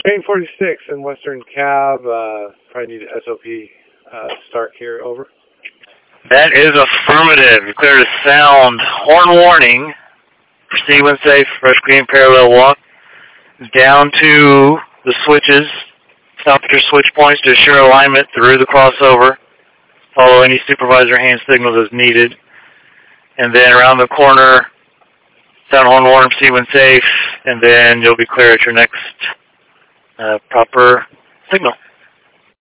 Train 46 in Western Cab, probably need an SOP start here, over. That is affirmative. You clear to sound. Horn warning. Proceed when safe. Fresh green parallel walk. Down to the switches. Stop at your switch points to assure alignment through the crossover. Follow any supervisor hand signals as needed. And then around the corner, sound horn warning, proceed when safe, and then you'll be clear at your next proper signal.